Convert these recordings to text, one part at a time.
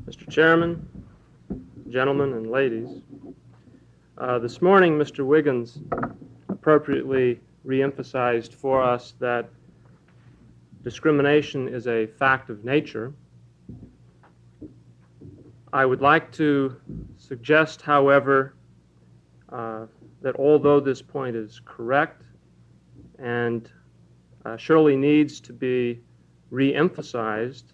Mr. Chairman, gentlemen and ladies, this morning Mr. Wiggins appropriately reemphasized for us that discrimination is a fact of nature. I would like to suggest, however, that although this point is correct and surely needs to be reemphasized,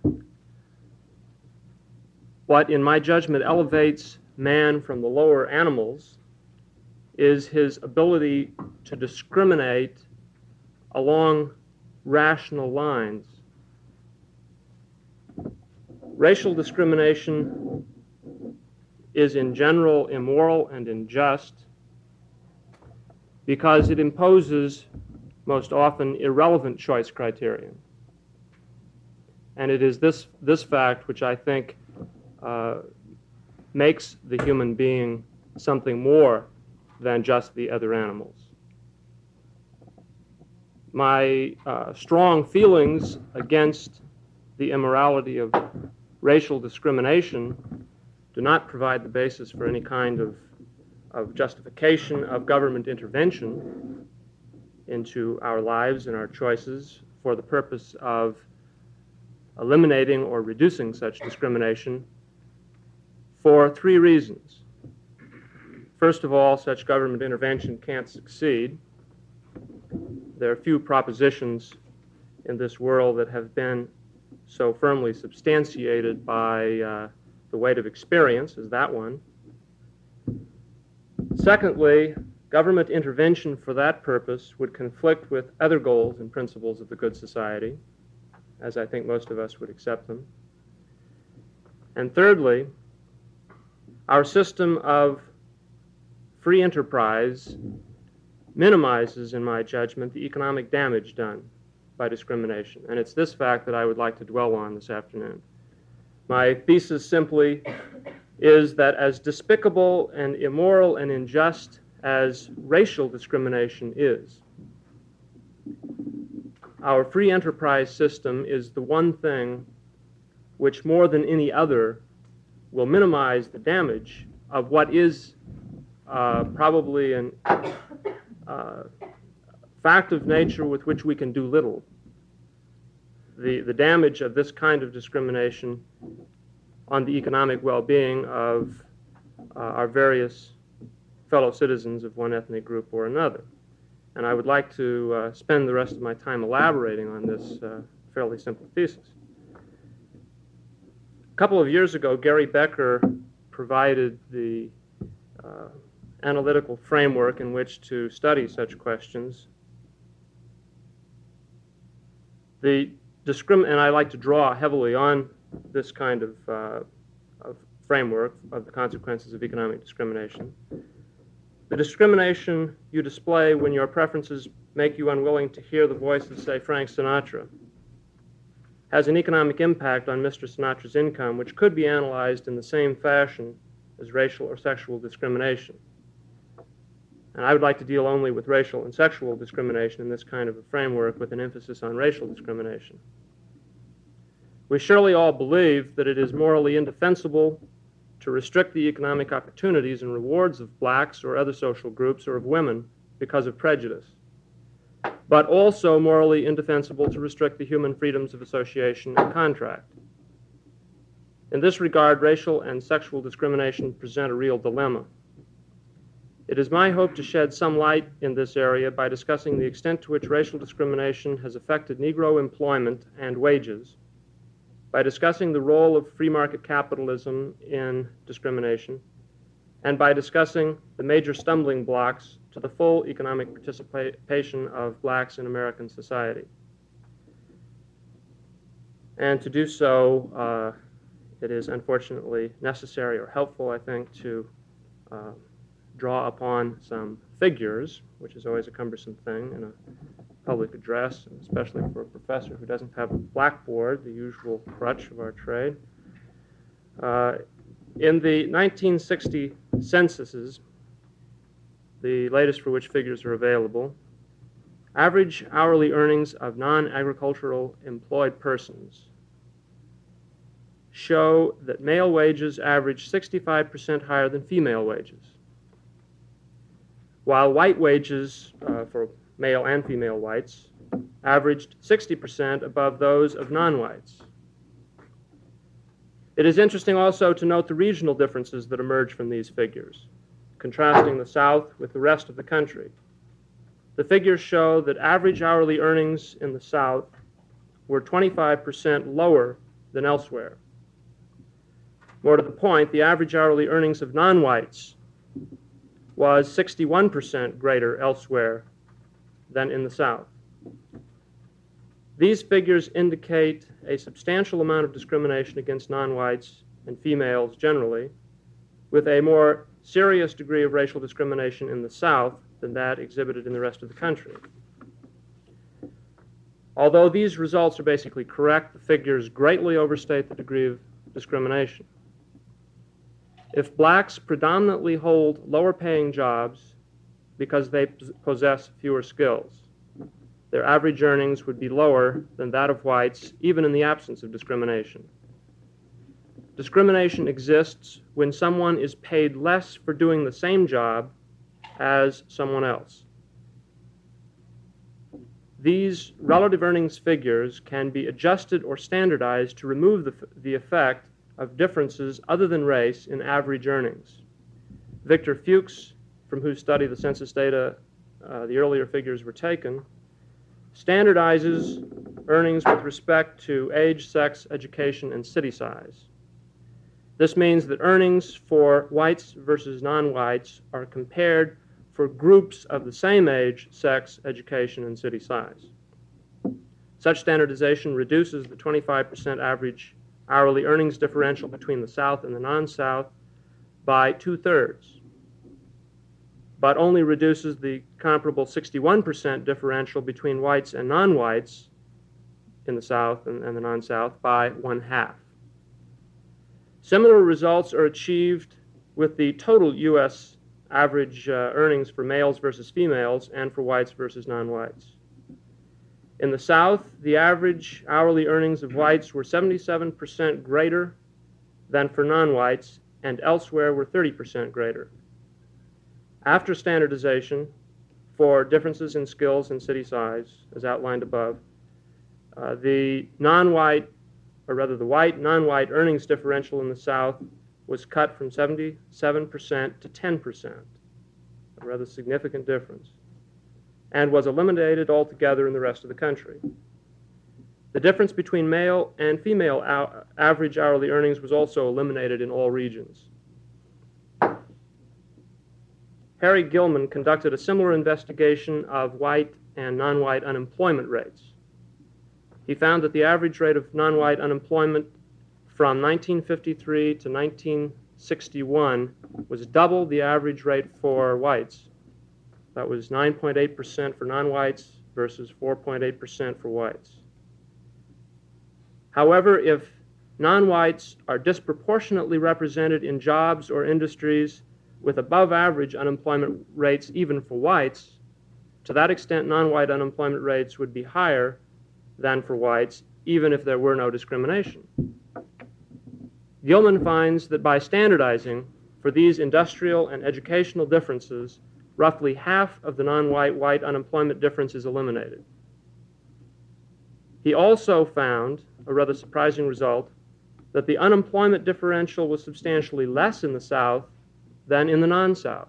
what in my judgment elevates man from the lower animals is his ability to discriminate along rational lines. Racial discrimination is in general immoral and unjust because it imposes most often irrelevant choice criterion. And it is this fact which I think makes the human being something more than just the other animals. My strong feelings against the immorality of racial discrimination do not provide the basis for any kind of justification of government intervention into our lives and our choices for the purpose of eliminating or reducing such discrimination for three reasons. First of all, such government intervention can't succeed. There are few propositions in this world that have been so firmly substantiated by the weight of experience as that one. Secondly, government intervention for that purpose would conflict with other goals and principles of the good society, as I think most of us would accept them. And thirdly, our system of free enterprise minimizes, in my judgment, the economic damage done by discrimination. And it's this fact that I would like to dwell on this afternoon. My thesis simply is that as despicable and immoral and unjust as racial discrimination is, our free enterprise system is the one thing which more than any other will minimize the damage of what is probably an fact of nature with which we can do little. The damage of this kind of discrimination on the economic well-being of our various fellow citizens of one ethnic group or another. And I would like to spend the rest of my time elaborating on this fairly simple thesis. A couple of years ago, Gary Becker provided the analytical framework in which to study such questions. And I like to draw heavily on this kind of framework of the consequences of economic discrimination. The discrimination you display when your preferences make you unwilling to hear the voice of, say, Frank Sinatra has an economic impact on Mr. Sinatra's income, which could be analyzed in the same fashion as racial or sexual discrimination. And I would like to deal only with racial and sexual discrimination in this kind of a framework with an emphasis on racial discrimination. We surely all believe that it is morally indefensible to restrict the economic opportunities and rewards of blacks or other social groups or of women because of prejudice, but also morally indefensible to restrict the human freedoms of association and contract. In this regard, racial and sexual discrimination present a real dilemma. It is my hope to shed some light in this area by discussing the extent to which racial discrimination has affected Negro employment and wages, by discussing the role of free market capitalism in discrimination, and by discussing the major stumbling blocks to the full economic participation of blacks in American society. And to do so, it is unfortunately necessary or helpful, I think, to draw upon some figures, which is always a cumbersome thing in a public address, especially for a professor who doesn't have a blackboard, the usual crutch of our trade. In the 1960 censuses, the latest for which figures are available, average hourly earnings of non-agricultural employed persons show that male wages average 65% higher than female wages, while white wages for male and female whites averaged 60% above those of non-whites. It is interesting also to note the regional differences that emerge from these figures, contrasting the South with the rest of the country. The figures show that average hourly earnings in the South were 25% lower than elsewhere. More to the point, the average hourly earnings of non-whites was 61% greater elsewhere than in the South. These figures indicate a substantial amount of discrimination against non-whites and females generally, with a more serious degree of racial discrimination in the South than that exhibited in the rest of the country. Although these results are basically correct, the figures greatly overstate the degree of discrimination. If blacks predominantly hold lower-paying jobs because they possess fewer skills, their average earnings would be lower than that of whites, even in the absence of discrimination. Discrimination exists when someone is paid less for doing the same job as someone else. These relative earnings figures can be adjusted or standardized to remove the effect of differences other than race in average earnings. Victor Fuchs, from whose study the census data, the earlier figures were taken, standardizes earnings with respect to age, sex, education, and city size. This means that earnings for whites versus non-whites are compared for groups of the same age, sex, education, and city size. Such standardization reduces the 25% average hourly earnings differential between the South and the non-South by 2/3, but only reduces the comparable 61% differential between whites and non-whites in the South and the non-South by 1/2. Similar results are achieved with the total U.S. average earnings for males versus females and for whites versus non-whites. In the South, the average hourly earnings of whites were 77% greater than for non-whites, and elsewhere were 30% greater. After standardization for differences in skills and city size, as outlined above, the white non-white earnings differential in the South was cut from 77% to 10%, a rather significant difference, and was eliminated altogether in the rest of the country. The difference between male and female average hourly earnings was also eliminated in all regions. Harry Gilman conducted a similar investigation of white and non-white unemployment rates. He found that the average rate of non-white unemployment from 1953 to 1961 was double the average rate for whites. That was 9.8% for non-whites versus 4.8% for whites. However, if non-whites are disproportionately represented in jobs or industries with above-average unemployment rates even for whites, to that extent non-white unemployment rates would be higher than for whites, even if there were no discrimination. Gilman finds that by standardizing for these industrial and educational differences, roughly half of the non-white-white unemployment difference is eliminated. He also found, a rather surprising result, that the unemployment differential was substantially less in the South than in the non-South.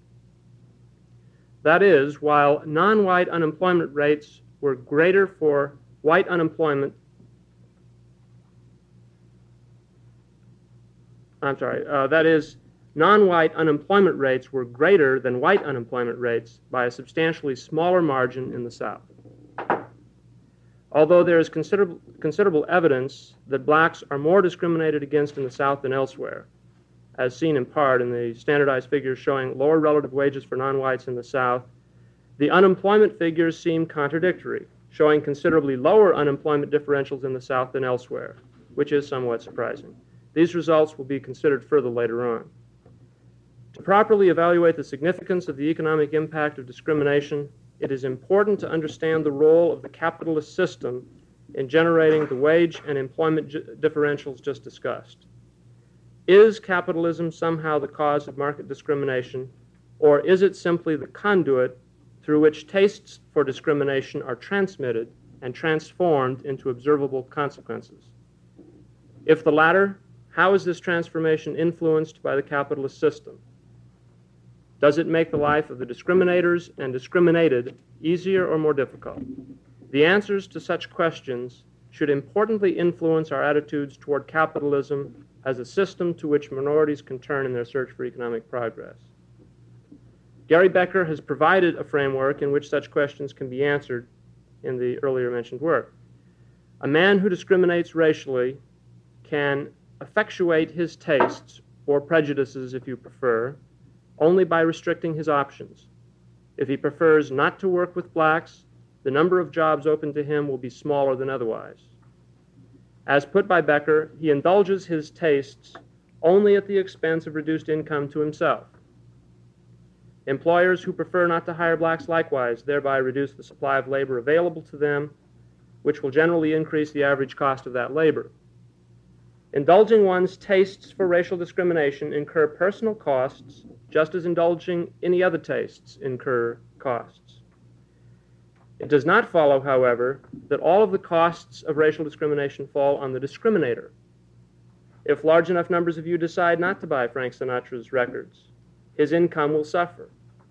That is, while non-white unemployment rates were greater for white unemployment, non-white unemployment rates were greater than white unemployment rates by a substantially smaller margin in the South. Although there is considerable evidence that blacks are more discriminated against in the South than elsewhere, as seen in part in the standardized figures showing lower relative wages for non-whites in the South, the unemployment figures seem contradictory, showing considerably lower unemployment differentials in the South than elsewhere, which is somewhat surprising. These results will be considered further later on. To properly evaluate the significance of the economic impact of discrimination, it is important to understand the role of the capitalist system in generating the wage and employment differentials just discussed. Is capitalism somehow the cause of market discrimination, or is it simply the conduit through which tastes for discrimination are transmitted and transformed into observable consequences? If the latter, how is this transformation influenced by the capitalist system? Does it make the life of the discriminators and discriminated easier or more difficult? The answers to such questions should importantly influence our attitudes toward capitalism as a system to which minorities can turn in their search for economic progress. Gary Becker has provided a framework in which such questions can be answered in the earlier mentioned work. A man who discriminates racially can effectuate his tastes, or prejudices if you prefer, only by restricting his options. If he prefers not to work with blacks, the number of jobs open to him will be smaller than otherwise. As put by Becker, he indulges his tastes only at the expense of reduced income to himself. Employers who prefer not to hire blacks likewise thereby reduce the supply of labor available to them, which will generally increase the average cost of that labor. Indulging one's tastes for racial discrimination incur personal costs, just as indulging any other tastes incur costs. It does not follow, however, that all of the costs of racial discrimination fall on the discriminator. If large enough numbers of you decide not to buy Frank Sinatra's records, his income will suffer.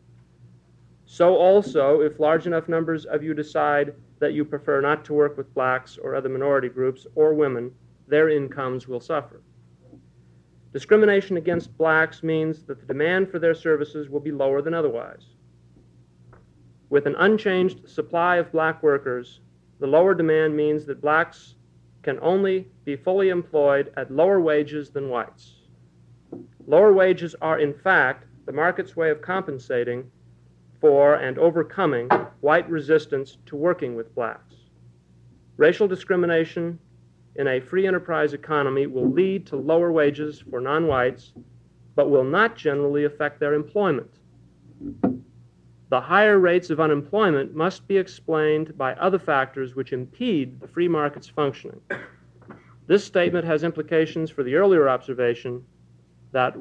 So also, if large enough numbers of you decide that you prefer not to work with blacks or other minority groups or women, their incomes will suffer. Discrimination against blacks means that the demand for their services will be lower than otherwise. With an unchanged supply of black workers, the lower demand means that blacks can only be fully employed at lower wages than whites. Lower wages are, in fact, the market's way of compensating for and overcoming white resistance to working with blacks. Racial discrimination in a free enterprise economy will lead to lower wages for non-whites, but will not generally affect their employment. The higher rates of unemployment must be explained by other factors which impede the free market's functioning. This statement has implications for the earlier observation that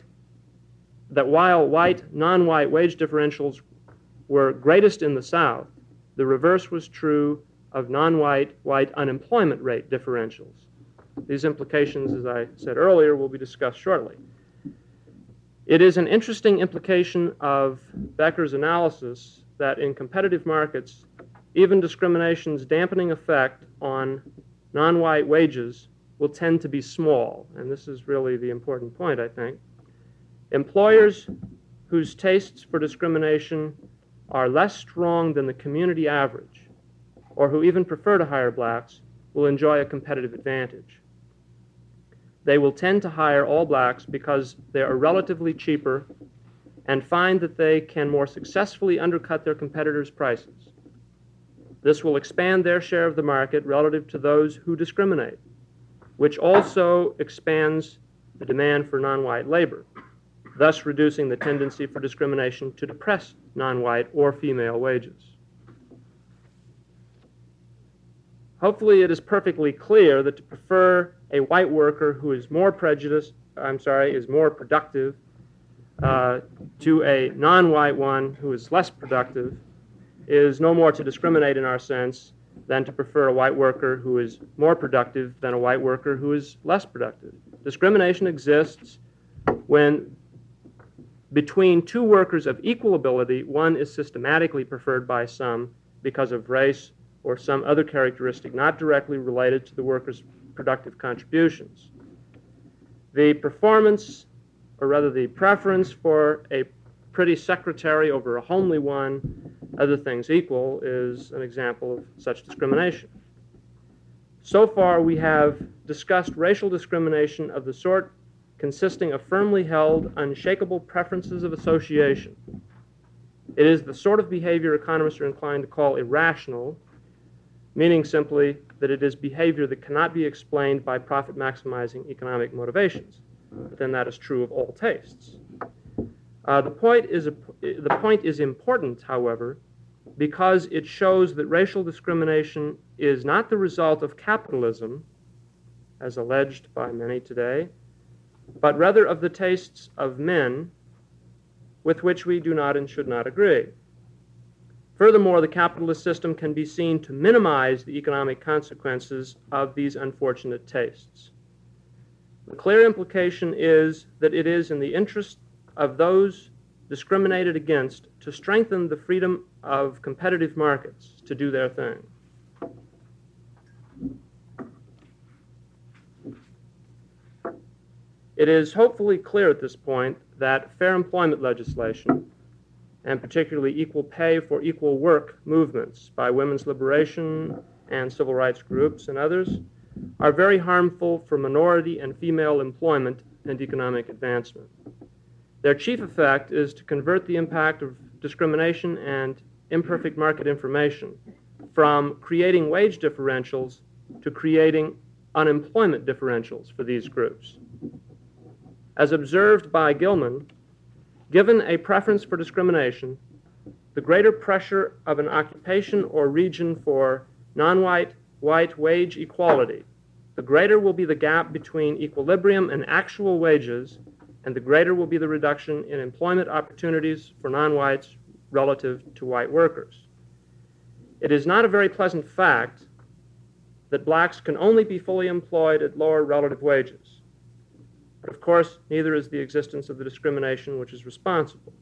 while white, non-white wage differentials were greatest in the South, the reverse was true of non-white, white unemployment rate differentials. These implications, as I said earlier, will be discussed shortly. It is an interesting implication of Becker's analysis that in competitive markets, even discrimination's dampening effect on non-white wages will tend to be small, and this is really the important point, I think. Employers whose tastes for discrimination are less strong than the community average, or who even prefer to hire blacks, will enjoy a competitive advantage. They will tend to hire all blacks because they are relatively cheaper and find that they can more successfully undercut their competitors' prices. This will expand their share of the market relative to those who discriminate, which also expands the demand for non-white labor, thus reducing the tendency for discrimination to depress non-white or female wages. Hopefully it is perfectly clear that to prefer a white worker who is more productive to a non-white one who is less productive is no more to discriminate in our sense than to prefer a white worker who is more productive than a white worker who is less productive. Discrimination exists when between two workers of equal ability, one is systematically preferred by some because of race or some other characteristic not directly related to the worker's productive contributions. The performance, or rather the preference for a pretty secretary over a homely one, other things equal, is an example of such discrimination. So far, we have discussed racial discrimination of the sort consisting of firmly held, unshakable preferences of association. It is the sort of behavior economists are inclined to call irrational, meaning simply that it is behavior that cannot be explained by profit-maximizing economic motivations. But then that is true of all tastes. The point is important, however, because it shows that racial discrimination is not the result of capitalism, as alleged by many today, but rather of the tastes of men with which we do not and should not agree. Furthermore, the capitalist system can be seen to minimize the economic consequences of these unfortunate tastes. The clear implication is that it is in the interest of those discriminated against to strengthen the freedom of competitive markets to do their thing. It is hopefully clear at this point that fair employment legislation, and particularly equal pay for equal work movements by women's liberation and civil rights groups and others, are very harmful for minority and female employment and economic advancement. Their chief effect is to convert the impact of discrimination and imperfect market information from creating wage differentials to creating unemployment differentials for these groups. As observed by Gilman, given a preference for discrimination, the greater pressure of an occupation or region for non-white white wage equality, the greater will be the gap between equilibrium and actual wages, and the greater will be the reduction in employment opportunities for non-whites relative to white workers. It is not a very pleasant fact that blacks can only be fully employed at lower relative wages. But of course, neither is the existence of the discrimination which is responsible.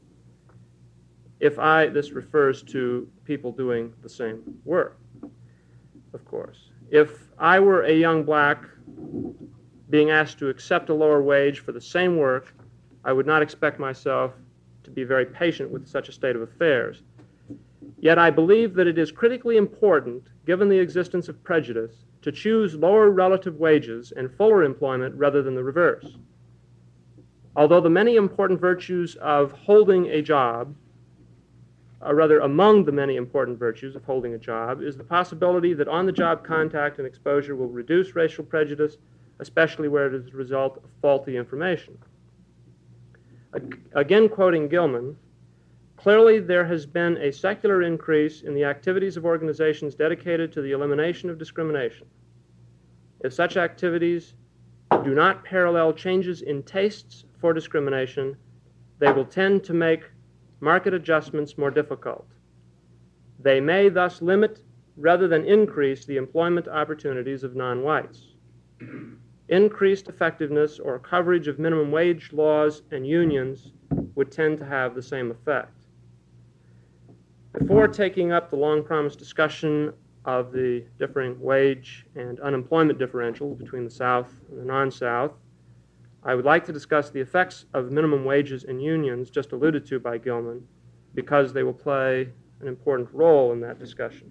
This refers to people doing the same work, of course. If I were a young black being asked to accept a lower wage for the same work, I would not expect myself to be very patient with such a state of affairs. Yet I believe that it is critically important, given the existence of prejudice, to choose lower relative wages and fuller employment rather than the reverse. Although the many important virtues of holding a job, or rather among the many important virtues of holding a job, is the possibility that on-the-job contact and exposure will reduce racial prejudice, especially where it is a result of faulty information. Again quoting Gilman, clearly there has been a secular increase in the activities of organizations dedicated to the elimination of discrimination. If such activities do not parallel changes in tastes for discrimination, they will tend to make market adjustments more difficult. They may thus limit rather than increase the employment opportunities of non-whites. Increased effectiveness or coverage of minimum wage laws and unions would tend to have the same effect. Before taking up the long-promised discussion of the differing wage and unemployment differentials between the South and the non-South, I would like to discuss the effects of minimum wages and unions just alluded to by Gilman, because they will play an important role in that discussion.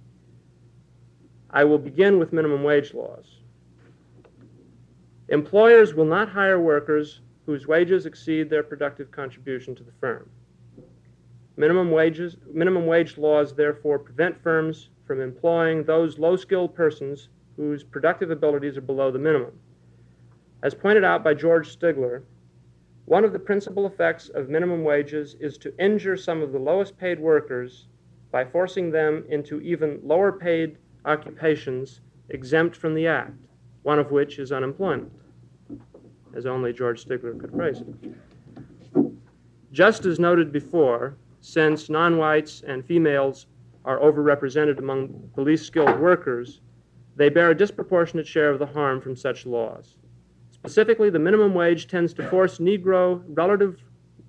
I will begin with minimum wage laws. Employers will not hire workers whose wages exceed their productive contribution to the firm. Minimum wage laws therefore prevent firms from employing those low-skilled persons whose productive abilities are below the minimum. As pointed out by George Stigler, one of the principal effects of minimum wages is to injure some of the lowest-paid workers by forcing them into even lower-paid occupations exempt from the Act, one of which is unemployment, as only George Stigler could phrase it. Just as noted before, since non-whites and females are overrepresented among the least skilled workers, they bear a disproportionate share of the harm from such laws. Specifically, the minimum wage tends to force Negro relative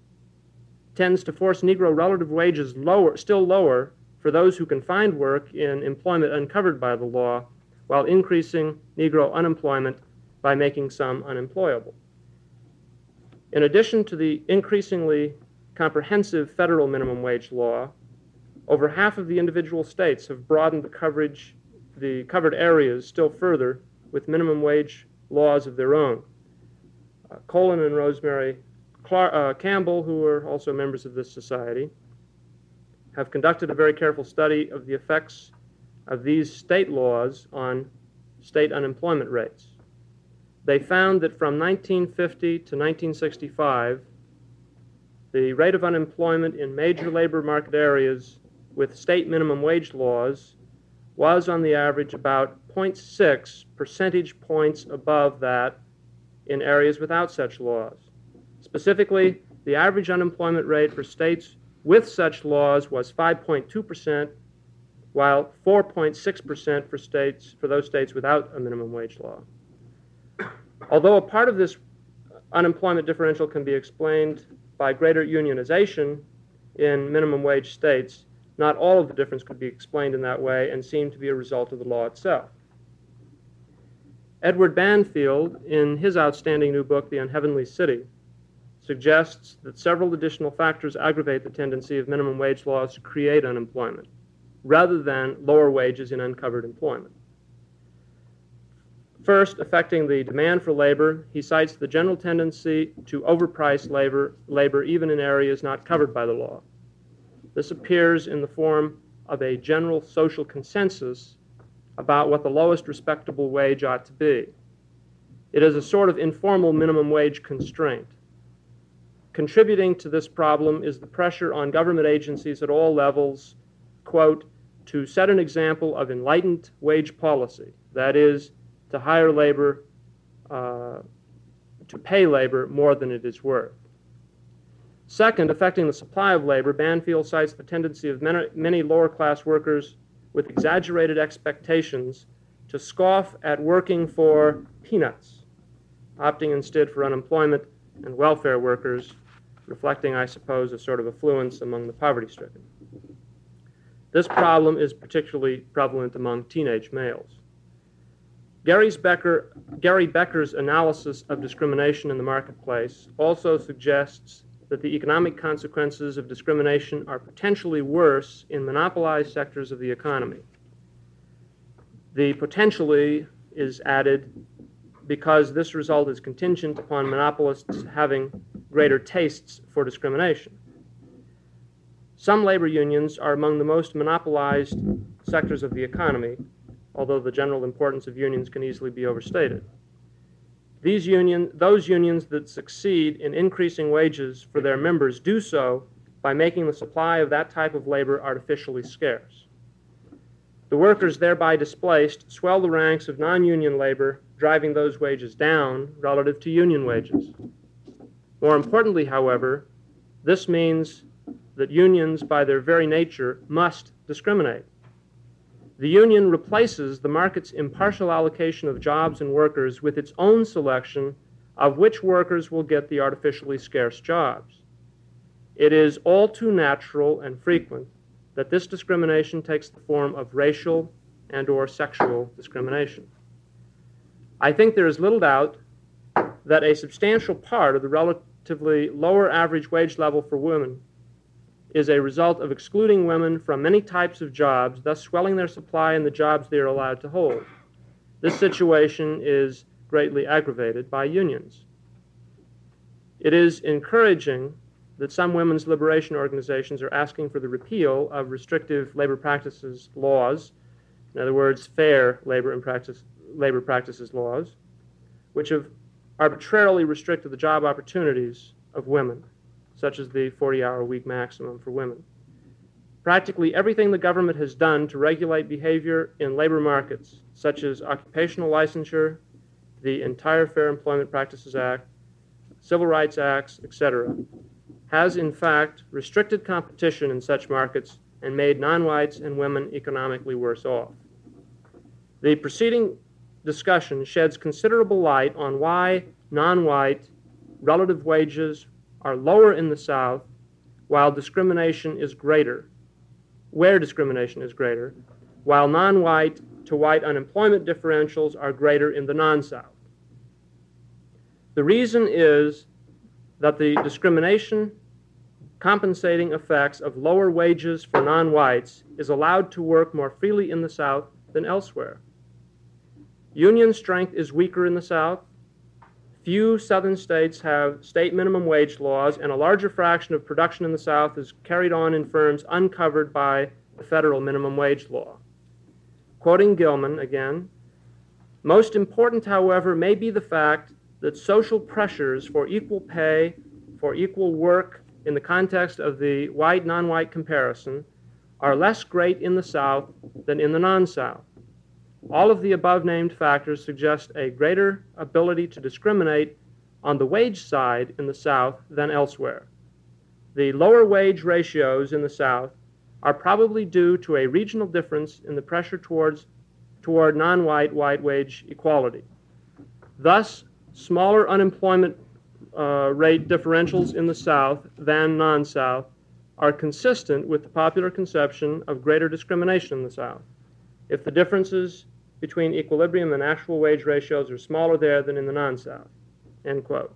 wages still lower for those who can find work in employment uncovered by the law, while increasing Negro unemployment by making some unemployable. In addition to the increasingly comprehensive federal minimum wage law, over half of the individual states have broadened the covered areas still further with minimum wage laws of their own. Colin and Rosemary Campbell, who are also members of this society, have conducted a very careful study of the effects of these state laws on state unemployment rates. They found that from 1950 to 1965, the rate of unemployment in major labor market areas with state minimum wage laws was on the average about 0.6 percentage points above that in areas without such laws. Specifically, the average unemployment rate for states with such laws was 5.2%, while 4.6% for those states without a minimum wage law. Although a part of this unemployment differential can be explained by greater unionization in minimum wage states, not all of the difference could be explained in that way and seem to be a result of the law itself. Edward Banfield, in his outstanding new book, The Unheavenly City, suggests that several additional factors aggravate the tendency of minimum wage laws to create unemployment, rather than lower wages in uncovered employment. First, affecting the demand for labor, he cites the general tendency to overprice labor even in areas not covered by the law. This appears in the form of a general social consensus about what the lowest respectable wage ought to be. It is a sort of informal minimum wage constraint. Contributing to this problem is the pressure on government agencies at all levels, quote, to set an example of enlightened wage policy, that is, to hire labor, to pay labor more than it is worth. Second, affecting the supply of labor, Banfield cites the tendency of many lower-class workers with exaggerated expectations to scoff at working for peanuts, opting instead for unemployment and welfare workers, reflecting, I suppose, a sort of affluence among the poverty-stricken. This problem is particularly prevalent among teenage males. Gary Becker's analysis of discrimination in the marketplace also suggests that the economic consequences of discrimination are potentially worse in monopolized sectors of the economy. The potentially is added because this result is contingent upon monopolists having greater tastes for discrimination. Some labor unions are among the most monopolized sectors of the economy, although the general importance of unions can easily be overstated. Those unions that succeed in increasing wages for their members do so by making the supply of that type of labor artificially scarce. The workers thereby displaced swell the ranks of non-union labor, driving those wages down relative to union wages. More importantly, however, this means that unions, by their very nature, must discriminate. The union replaces the market's impartial allocation of jobs and workers with its own selection of which workers will get the artificially scarce jobs. It is all too natural and frequent that this discrimination takes the form of racial and/or sexual discrimination. I think there is little doubt that a substantial part of the relatively lower average wage level for women is a result of excluding women from many types of jobs, thus swelling their supply in the jobs they are allowed to hold. This situation is greatly aggravated by unions. It is encouraging that some women's liberation organizations are asking for the repeal of restrictive labor practices laws, in other words, fair labor practices laws, which have arbitrarily restricted the job opportunities of women, such as the 40-hour-a-week maximum for women. Practically everything the government has done to regulate behavior in labor markets, such as occupational licensure, the entire Fair Employment Practices Act, Civil Rights Acts, etc., has in fact restricted competition in such markets and made non-whites and women economically worse off. The preceding discussion sheds considerable light on why non-white relative wages are lower in the South while discrimination is greater, where discrimination is greater, while non-white to white unemployment differentials are greater in the non-South. The reason is that the discrimination compensating effects of lower wages for non-whites is allowed to work more freely in the South than elsewhere. Union strength is weaker in the South. Few southern states have state minimum wage laws, and a larger fraction of production in the South is carried on in firms uncovered by the federal minimum wage law. Quoting Gilman again, most important, however, may be the fact that social pressures for equal pay, for equal work in the context of the white-non-white comparison, are less great in the South than in the non-South. All of the above-named factors suggest a greater ability to discriminate on the wage side in the South than elsewhere. The lower wage ratios in the South are probably due to a regional difference in the pressure toward non-white white wage equality. Thus, smaller unemployment rate differentials in the South than non-South are consistent with the popular conception of greater discrimination in the South, if the differences between equilibrium and actual wage ratios are smaller there than in the non-South, end quote.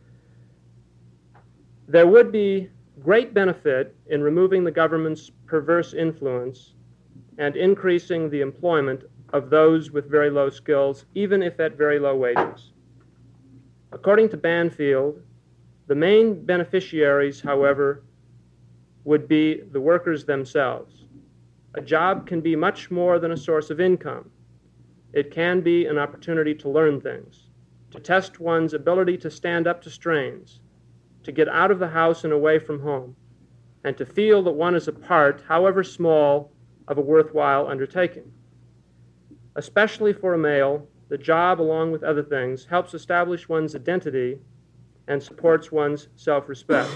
There would be great benefit in removing the government's perverse influence and increasing the employment of those with very low skills, even if at very low wages. According to Banfield, the main beneficiaries, however, would be the workers themselves. A job can be much more than a source of income. It can be an opportunity to learn things, to test one's ability to stand up to strains, to get out of the house and away from home, and to feel that one is a part, however small, of a worthwhile undertaking. Especially for a male, the job, along with other things, helps establish one's identity and supports one's self-respect.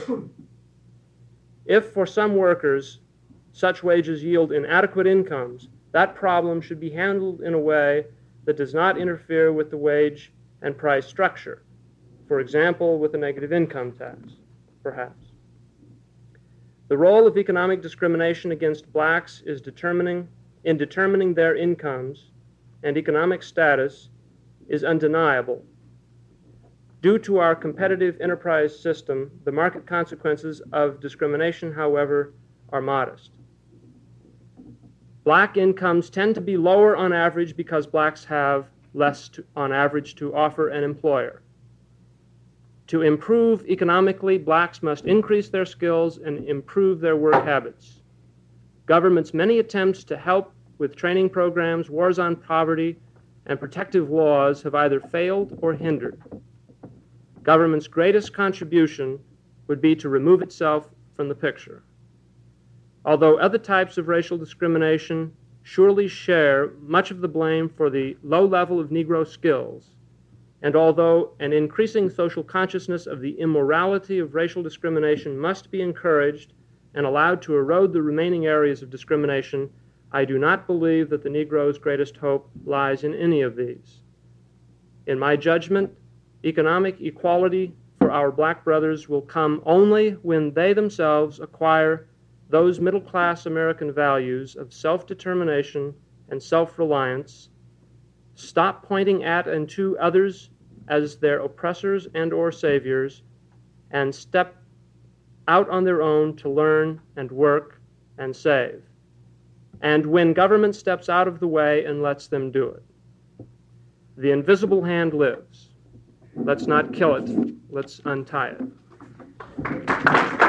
If for some workers such wages yield inadequate incomes, that problem should be handled in a way that does not interfere with the wage and price structure, for example, with a negative income tax, perhaps. The role of economic discrimination against blacks is in determining their incomes and economic status is undeniable. Due to our competitive enterprise system, the market consequences of discrimination, however, are modest. Black incomes tend to be lower on average because blacks have less on average to offer an employer. To improve economically, blacks must increase their skills and improve their work habits. Government's many attempts to help with training programs, wars on poverty, and protective laws have either failed or hindered. Government's greatest contribution would be to remove itself from the picture. Although other types of racial discrimination surely share much of the blame for the low level of Negro skills, and although an increasing social consciousness of the immorality of racial discrimination must be encouraged and allowed to erode the remaining areas of discrimination, I do not believe that the Negro's greatest hope lies in any of these. In my judgment, economic equality for our black brothers will come only when they themselves acquire those middle-class American values of self-determination and self-reliance, stop pointing at and to others as their oppressors and or saviors, and step out on their own to learn and work and save. And when government steps out of the way and lets them do it. The invisible hand lives. Let's not kill it. Let's untie it.